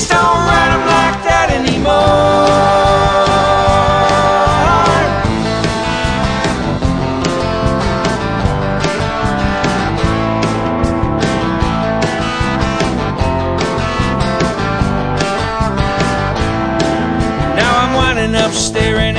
just don't ride 'em like that anymore. Now I'm winding up staring